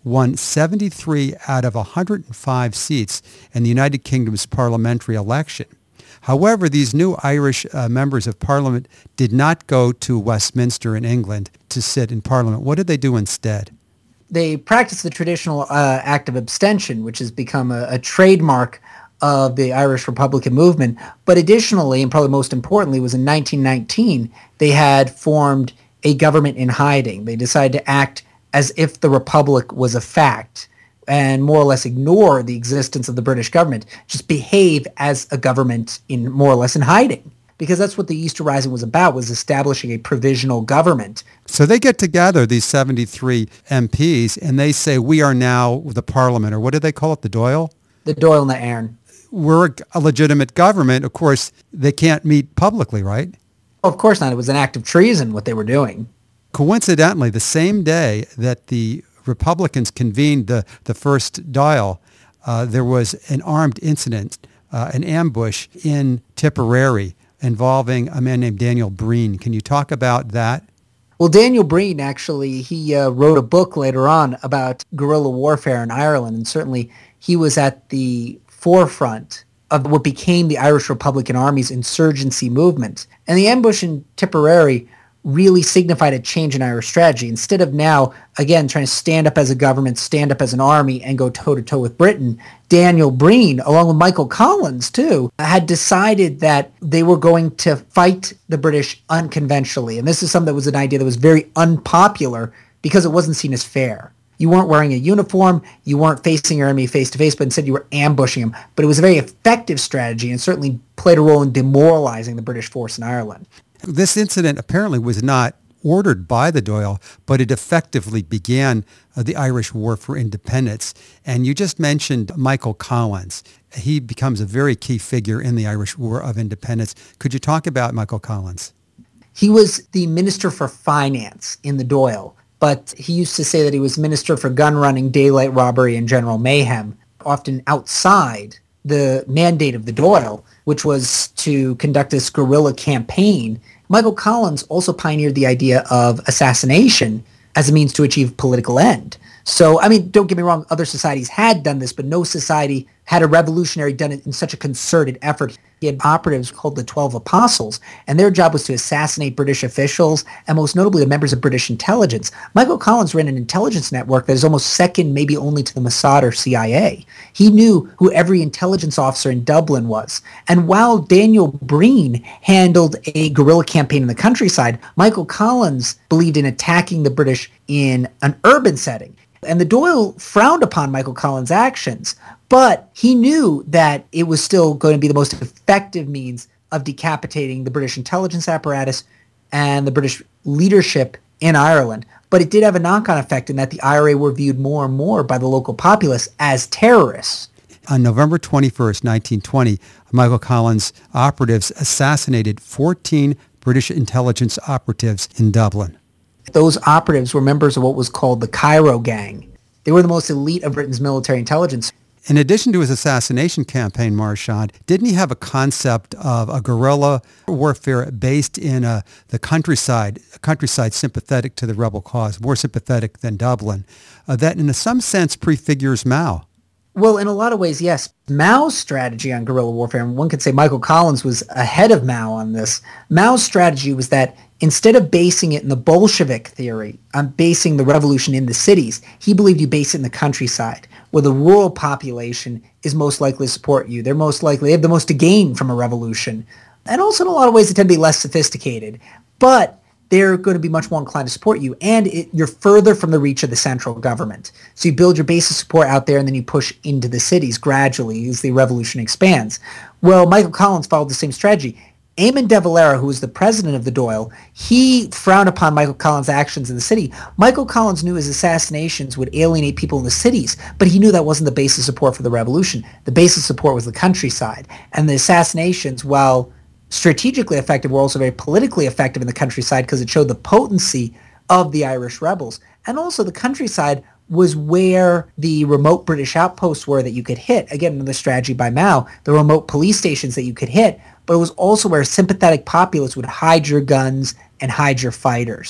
won seventy-three out of one hundred five seats in the United Kingdom's parliamentary election. However, these new Irish uh, members of parliament did not go to Westminster in England to sit in parliament. What did they do instead? They practiced the traditional uh, act of abstention, which has become a, a trademark of the Irish Republican movement. But additionally, and probably most importantly, was in nineteen nineteen, they had formed a government in hiding. They decided to act as if the Republic was a fact and more or less ignore the existence of the British government, just behave as a government in more or less in hiding. Because that's what the Easter Rising was about, was establishing a provisional government. So they get together, these seventy-three M Ps, and they say, we are now the parliament, or what do they call it, the Dáil? The Dáil na Éireann. We're a legitimate government. Of course, they can't meet publicly, right? Of course not. It was an act of treason, what they were doing. Coincidentally, the same day that the Republicans convened the, the first Dáil, uh, there was an armed incident, uh, an ambush in Tipperary involving a man named Daniel Breen. Can you talk about that? Well, Daniel Breen, actually, he uh, wrote a book later on about guerrilla warfare in Ireland, and certainly he was at the forefront of what became the Irish Republican Army's insurgency movement. And the ambush in Tipperary really signified a change in Irish strategy. Instead of now, again, trying to stand up as a government, stand up as an army, and go toe-to-toe with Britain, Daniel Breen, along with Michael Collins, too, had decided that they were going to fight the British unconventionally. And this is something that was an idea that was very unpopular because it wasn't seen as fair. You weren't wearing a uniform, you weren't facing your enemy face-to-face, but instead you were ambushing him. But it was a very effective strategy and certainly played a role in demoralizing the British force in Ireland. This incident apparently was not ordered by the Dáil, but it effectively began uh, the Irish War for Independence. And you just mentioned Michael Collins. He becomes a very key figure in the Irish War of Independence. Could you talk about Michael Collins? He was the Minister for Finance in the Dáil, but he used to say that he was Minister for Gun Running, Daylight Robbery, and General Mayhem, often outside the mandate of the Dáil, which was to conduct this guerrilla campaign. Michael Collins also pioneered the idea of assassination as a means to achieve political end. So, I mean, don't get me wrong, other societies had done this, but no society had a revolutionary done it in such a concerted effort. He had operatives called the Twelve Apostles, and their job was to assassinate British officials, and most notably the members of British intelligence. Michael Collins ran an intelligence network that is almost second maybe only to the Mossad or C I A. He knew who every intelligence officer in Dublin was. And while Daniel Breen handled a guerrilla campaign in the countryside, Michael Collins believed in attacking the British in an urban setting. And the Dáil frowned upon Michael Collins' actions, but he knew that it was still going to be the most effective means of decapitating the British intelligence apparatus and the British leadership in Ireland. But it did have a knock-on effect in that the I R A were viewed more and more by the local populace as terrorists. On November twenty-first, nineteen twenty, Michael Collins' operatives assassinated fourteen British intelligence operatives in Dublin. Those operatives were members of what was called the Cairo Gang. They were the most elite of Britain's military intelligence. In addition to his assassination campaign, Marchand, didn't he have a concept of a guerrilla warfare based in uh, the countryside, a countryside sympathetic to the rebel cause, more sympathetic than Dublin, uh, that in some sense prefigures Mao? Well, in a lot of ways, yes. Mao's strategy on guerrilla warfare, and one could say Michael Collins was ahead of Mao on this. Mao's strategy was that instead of basing it in the Bolshevik theory, on basing the revolution in the cities, he believed you base it in the countryside, where the rural population is most likely to support you. They're most likely, they have the most to gain from a revolution. And also in a lot of ways, they tend to be less sophisticated. But they're going to be much more inclined to support you. And it, you're further from the reach of the central government. So you build your base of support out there, and then you push into the cities gradually as the revolution expands. Well, Michael Collins followed the same strategy. Eamon de Valera, who was the president of the Dáil, he frowned upon Michael Collins' actions in the city. Michael Collins knew his assassinations would alienate people in the cities, but he knew that wasn't the base of support for the revolution. The base of support was the countryside. And the assassinations, while strategically effective, were also very politically effective in the countryside because it showed the potency of the Irish rebels. And also the countryside was where the remote British outposts were that you could hit. Again, another strategy by Mao, the remote police stations that you could hit. But it was also where sympathetic populace would hide your guns and hide your fighters.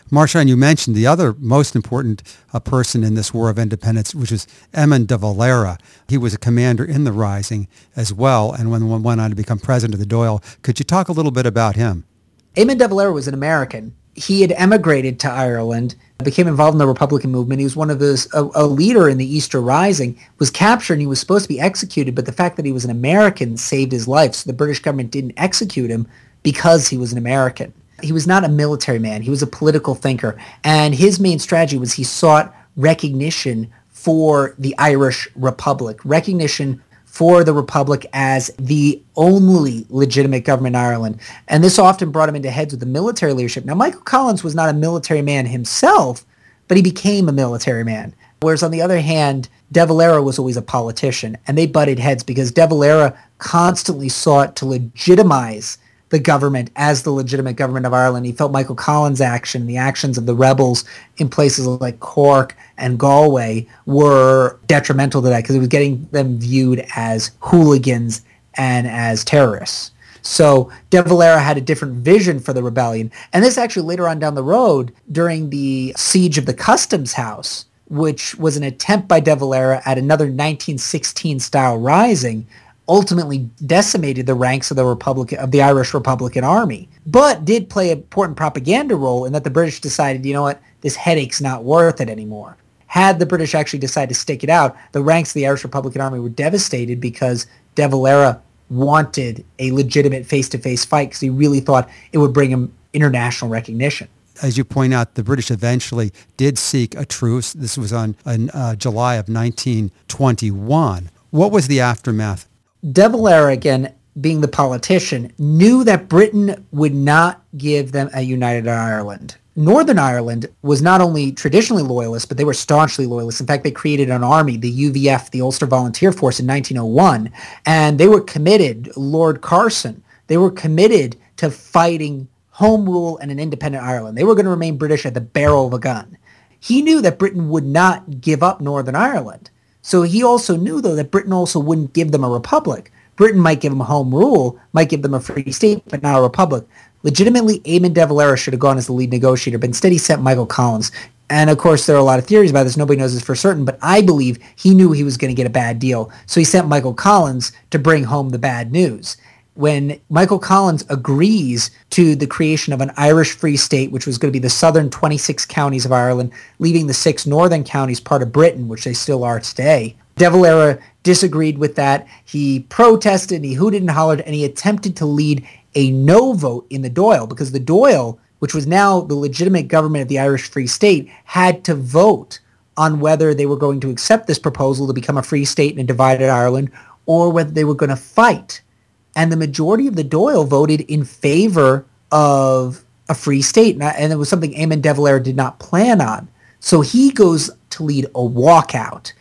Marchand, you mentioned the other most important uh, person in this War of Independence, which was Eamon de Valera. He was a commander in the Rising as well, and when one went on to become president of the Dáil. Could you talk a little bit about him? Eamon de Valera was an American. He had emigrated to Ireland, became involved in the Republican movement. He was one of those, a, a leader in the Easter Rising, was captured and he was supposed to be executed, but the fact that he was an American saved his life, so the British government didn't execute him because he was an American. He was not a military man. He was a political thinker. And his main strategy was he sought recognition for the Irish Republic, recognition for the Republic as the only legitimate government in Ireland. And this often brought him into heads with the military leadership. Now, Michael Collins was not a military man himself, but he became a military man. Whereas on the other hand, de Valera was always a politician. And they butted heads because de Valera constantly sought to legitimize the government as the legitimate government of Ireland. He felt Michael Collins' action, the actions of the rebels in places like Cork and Galway were detrimental to that because it was getting them viewed as hooligans and as terrorists. So de Valera had a different vision for the rebellion. And this actually later on down the road, during the siege of the Customs House, which was an attempt by de Valera at another nineteen sixteen style rising, ultimately decimated the ranks of the Republican of the Irish Republican Army, but did play an important propaganda role in that the British decided, you know what, this headache's not worth it anymore. Had the British actually decided to stick it out, the ranks of the Irish Republican Army were devastated because de Valera wanted a legitimate face-to-face fight because he really thought it would bring him international recognition. As you point out, the British eventually did seek a truce. This was on in, uh, July of nineteen twenty-one. What was the aftermath? De Valera, again, being the politician, knew that Britain would not give them a united Ireland. Northern Ireland was not only traditionally loyalist, but they were staunchly loyalist. In fact, they created an army, the U V F, the Ulster Volunteer Force, in nineteen oh one, and they were committed, Lord Carson, they were committed to fighting home rule and an independent Ireland. They were going to remain British at the barrel of a gun. He knew that Britain would not give up Northern Ireland. So he also knew, though, that Britain also wouldn't give them a republic. Britain might give them home rule, might give them a free state, but not a republic. Legitimately, Eamon de Valera should have gone as the lead negotiator, but instead he sent Michael Collins. And, of course, there are a lot of theories about this. Nobody knows this for certain, but I believe he knew he was going to get a bad deal. So he sent Michael Collins to bring home the bad news. When Michael Collins agrees to the creation of an Irish Free State, which was going to be the southern twenty-six counties of Ireland, leaving the six northern counties part of Britain, which they still are today, de Valera disagreed with that. He protested, and he hooted and hollered, and he attempted to lead a no vote in the Dáil, because the Dáil, which was now the legitimate government of the Irish Free State, had to vote on whether they were going to accept this proposal to become a free state in a divided Ireland, or whether they were going to fight. And the majority of the Dáil voted in favor of a free state. And it was something Eamon de Valera did not plan on. So he goes to lead a walkout.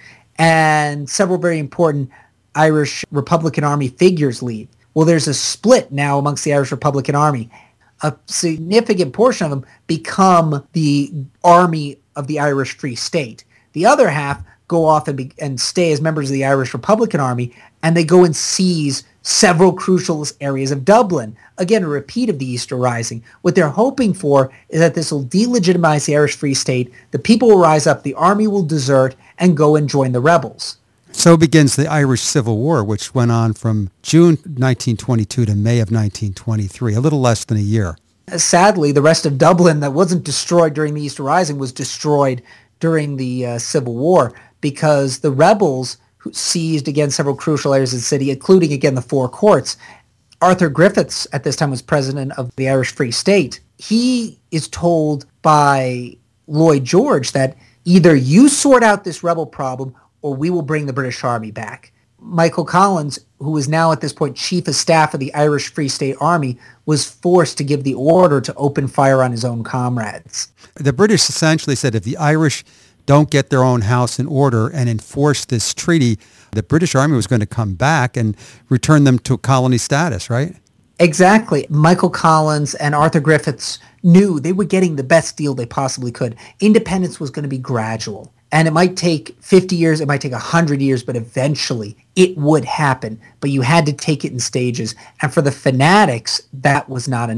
And several very important Irish Republican Army figures lead. Well, there's a split now amongst the Irish Republican Army. A significant portion of them become the army of the Irish Free State. The other half go off and, be, and stay as members of the Irish Republican Army, and they go and seize several crucial areas of Dublin. Again, a repeat of the Easter Rising. What they're hoping for is that this will delegitimize the Irish Free State, the people will rise up, the army will desert, and go and join the rebels. So begins the Irish Civil War, which went on from June nineteen twenty-two to May of nineteen twenty-three, a little less than a year. Sadly, the rest of Dublin that wasn't destroyed during the Easter Rising was destroyed during the uh, Civil War, because the rebels who seized, again, several crucial areas of the city, including, again, the four courts. Arthur Griffiths, at this time, was president of the Irish Free State. He is told by Lloyd George that either you sort out this rebel problem or we will bring the British Army back. Michael Collins, who is now at this point chief of staff of the Irish Free State Army, was forced to give the order to open fire on his own comrades. The British essentially said if the Irish don't get their own house in order and enforce this treaty, the British Army was going to come back and return them to colony status, right? Exactly. Michael Collins and Arthur Griffiths knew they were getting the best deal they possibly could. Independence was going to be gradual. And it might take fifty years, it might take one hundred years, but eventually it would happen. But you had to take it in stages. And for the fanatics, that was not enough.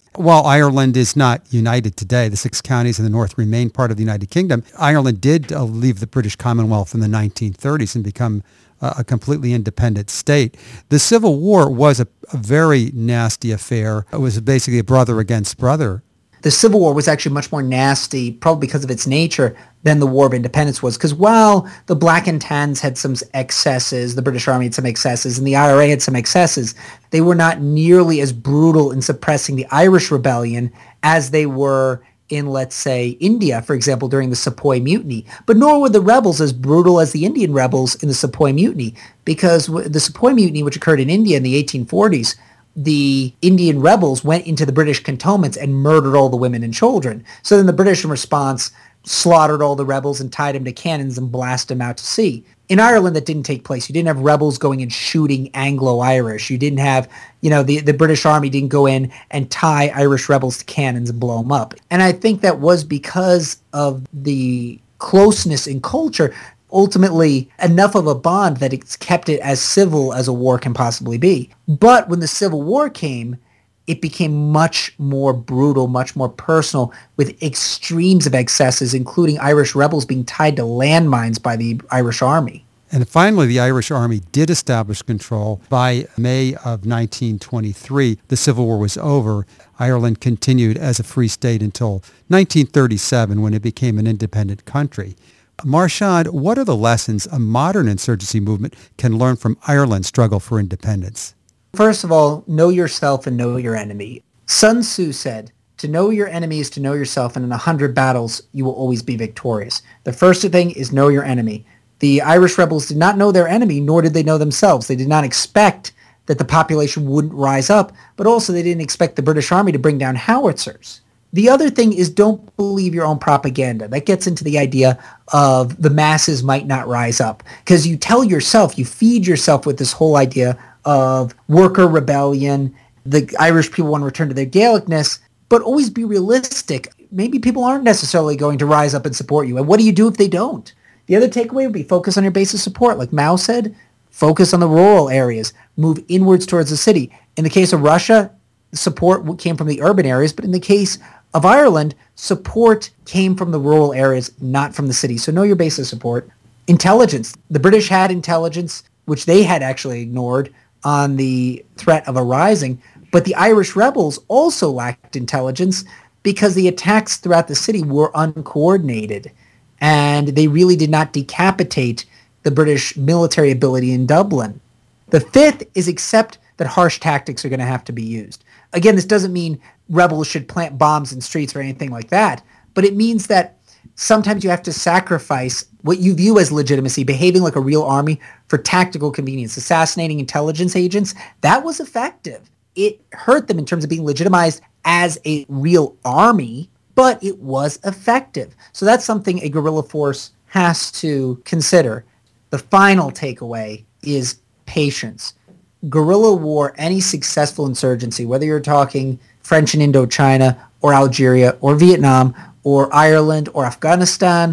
While Ireland is not united today, the six counties in the north remain part of the United Kingdom. Ireland did uh, leave the British Commonwealth in the nineteen thirties and become uh, a completely independent state. The Civil War was a, a very nasty affair. It was basically a brother against brother. The Civil War was actually much more nasty, probably because of its nature, than the War of Independence was. Because while the Black and Tans had some excesses, the British Army had some excesses, and the I R A had some excesses, they were not nearly as brutal in suppressing the Irish Rebellion as they were in, let's say, India, for example, during the Sepoy Mutiny. But nor were the rebels as brutal as the Indian rebels in the Sepoy Mutiny, because the Sepoy Mutiny, which occurred in India in the eighteen forties, the Indian rebels went into the British cantonments and murdered all the women and children. So then the British, in response, slaughtered all the rebels and tied them to cannons and blasted them out to sea. In Ireland, that didn't take place. You didn't have rebels going and shooting Anglo-Irish. You didn't have, you know, the, the British Army didn't go in and tie Irish rebels to cannons and blow them up. And I think that was because of the closeness in culture, ultimately enough of a bond that it's kept it as civil as a war can possibly be. But when the Civil War came, it became much more brutal, much more personal, with extremes of excesses, including Irish rebels being tied to landmines by the Irish Army. And finally, the Irish Army did establish control. By May of nineteen twenty-three, the Civil War was over. Ireland continued as a free state until nineteen thirty-seven, when it became an independent country. Marchand, what are the lessons a modern insurgency movement can learn from Ireland's struggle for independence? First of all, know yourself and know your enemy. Sun Tzu said, to know your enemy is to know yourself, and in a hundred battles, you will always be victorious. The first thing is know your enemy. The Irish rebels did not know their enemy, nor did they know themselves. They did not expect that the population wouldn't rise up, but also they didn't expect the British Army to bring down howitzers. The other thing is don't believe your own propaganda. That gets into the idea of the masses might not rise up, because you tell yourself, you feed yourself with this whole idea of worker rebellion. The Irish people want to return to their Gaelicness, but always be realistic. Maybe people aren't necessarily going to rise up and support you. And what do you do if they don't? The other takeaway would be focus on your base of support. Like Mao said, focus on the rural areas. Move inwards towards the city. In the case of Russia, support came from the urban areas, but in the case of Ireland, support came from the rural areas, not from the city. So know your base of support. Intelligence. The British had intelligence, which they had actually ignored on the threat of a rising, but the Irish rebels also lacked intelligence because the attacks throughout the city were uncoordinated, and they really did not decapitate the British military ability in Dublin. The fifth is accept that harsh tactics are going to have to be used. Again, this doesn't mean rebels should plant bombs in streets or anything like that, but it means that sometimes you have to sacrifice what you view as legitimacy, behaving like a real army, for tactical convenience. Assassinating intelligence agents, that was effective. It hurt them in terms of being legitimized as a real army, but it was effective. So that's something a guerrilla force has to consider. The final takeaway is patience. Guerrilla war, any successful insurgency, whether you're talking French in Indochina or Algeria or Vietnam or Ireland or Afghanistan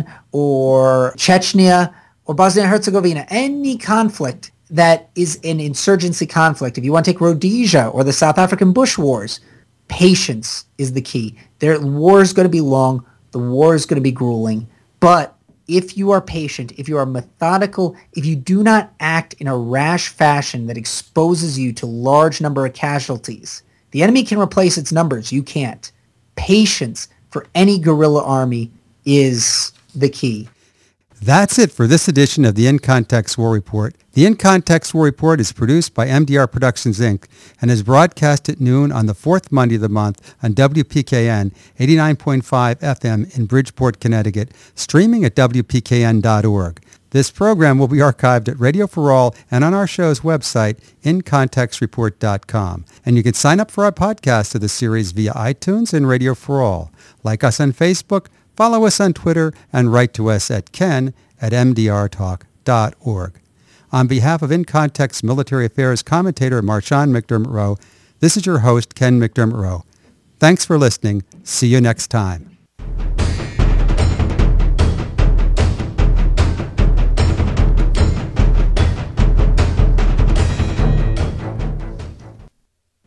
or Chechnya or Bosnia and Herzegovina, any conflict that is an insurgency conflict, if you want to take Rhodesia or the South African Bush Wars, patience is the key. The war is going to be long. The war is going to be grueling. But if you are patient, if you are methodical, if you do not act in a rash fashion that exposes you to large number of casualties, the enemy can replace its numbers. You can't. Patience for any guerrilla army is the key. That's it for this edition of the In Context War Report. The In Context War Report is produced by M D R Productions, Incorporated and is broadcast at noon on the fourth Monday of the month on W P K N eighty-nine point five F M in Bridgeport, Connecticut, streaming at W P K N dot org. This program will be archived at Radio for All and on our show's website, in context report dot com. And you can sign up for our podcast of the series via iTunes and Radio for All. Like us on Facebook, follow us on Twitter, and write to us at ken at m d r talk dot org. On behalf of In Context Military Affairs commentator Marchand McDermott Rowe, this is your host, Ken McDermott Rowe. Thanks for listening. See you next time.